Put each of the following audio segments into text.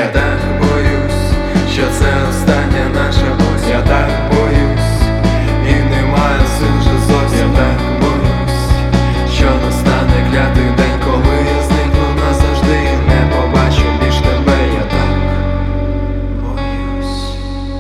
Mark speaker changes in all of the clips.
Speaker 1: Я так боюсь, що це остання наша ось. Я так боюсь, і немає сил вже зовсім. Я так боюсь, що настане клятий день, коли я зникну назавжди і не побачу більш тебе. Я так боюсь.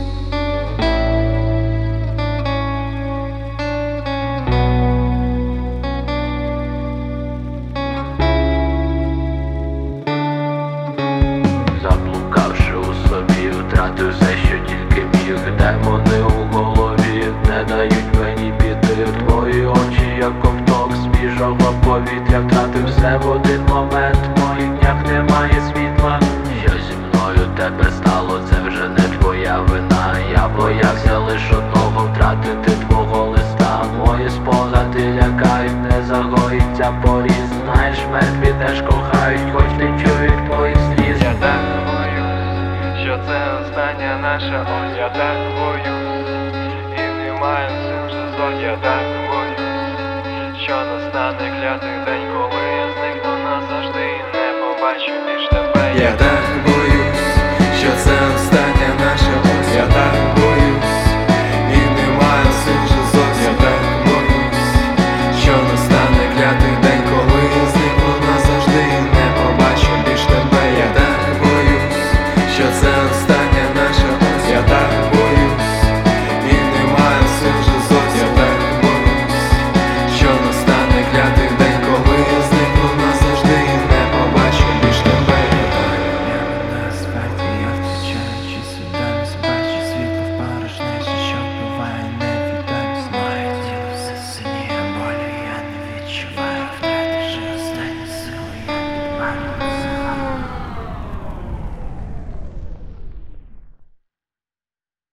Speaker 2: Заблукавши у собі, втратив все, що тільки міг. Демони у голові не дають мені піти. Твої очі, як ковток свіжого повітря. Втратив все в один момент, в моїх днях немає світла. Що зі мною тебе стало, це вже не твоя вина. Я боявся лиш одного, втратити твого листа. Мої спогади лякають, не загоїться поріз. Знаєш, мертві теж кохають, хоч не чують твоїх сліз.
Speaker 1: Я так боюсь, що це остання наша ось. Я так боюсь, і немає сил вже зон. Я так боюсь, що настане клятий день, коли я зникну назавжди і не побачу більш тебе. Я так боюсь, що це остання наша ось. Я так боюсь, і немає сил вже зон. Я так боюсь, що настане клятий день, коли я зникну назавжди і не побачу більш тебе. Я так боюсь, що це остання наша ось. Я так боюсь, і немає сил вже зовсім. Я так боюсь, що настане клятий день, коли я зникну назавжди і не побачу більш тебе.
Speaker 3: Я на асфальті, я втічаю, чи свідомість бачу світло в порожнечі, що вбиває невідомість. Моє тіло все синіє болі, я не відчуваю.